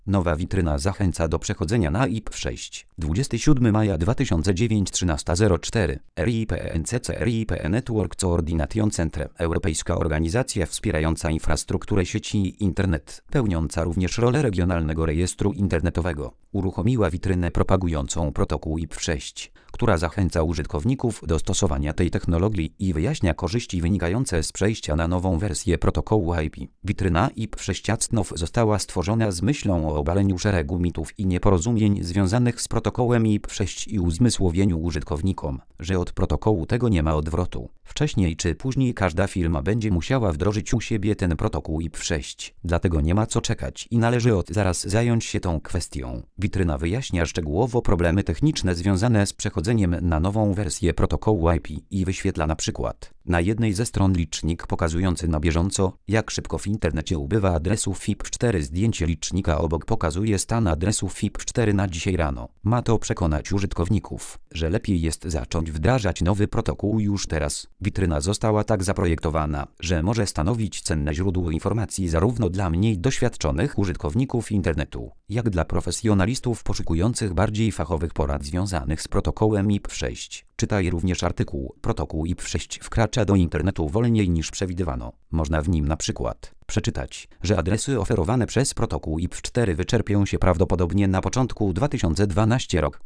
Nowa witryna zachęca do przechodzenia na IP6. 27 maja 2009 13:04 RIPNCC Network Coordination Centre, europejska organizacja wspierająca infrastrukturę sieci Internet, pełniąca również rolę regionalnego rejestru internetowego, uruchomiła witrynę propagującą protokół IP6, która zachęca użytkowników do stosowania tej technologii i wyjaśnia korzyści wynikające z przejścia na nową wersję protokołu IP. Witryna IP6 została stworzona z myślą o obaleniu szeregu mitów i nieporozumień związanych z protokołem IP6 i uzmysłowieniu użytkownikom, że od protokołu tego nie ma odwrotu. Wcześniej czy później każda firma będzie musiała wdrożyć u siebie ten protokół IP6, dlatego nie ma co czekać i należy od zaraz zająć się tą kwestią. Witryna wyjaśnia szczegółowo problemy techniczne związane z przechodzeniem na nową wersję protokołu IP i wyświetla na przykład na jednej ze stron licznik pokazujący na bieżąco, jak szybko w internecie ubywa adresów IP4. Zdjęcie licznika obok pokazuje stan adresów IP4 na dzisiaj rano. Ma to przekonać użytkowników, że lepiej jest zacząć wdrażać nowy protokół już teraz. Witryna została tak zaprojektowana, że może stanowić cenne źródło informacji zarówno dla mniej doświadczonych użytkowników internetu, jak dla profesjonalistów poszukujących bardziej fachowych porad związanych z protokołem IP6. Czytaj również artykuł "Protokół IP6 wkracza do internetu wolniej niż przewidywano". Można w nim na przykład przeczytać, że adresy oferowane przez protokół IP4 wyczerpią się prawdopodobnie na początku 2012 roku.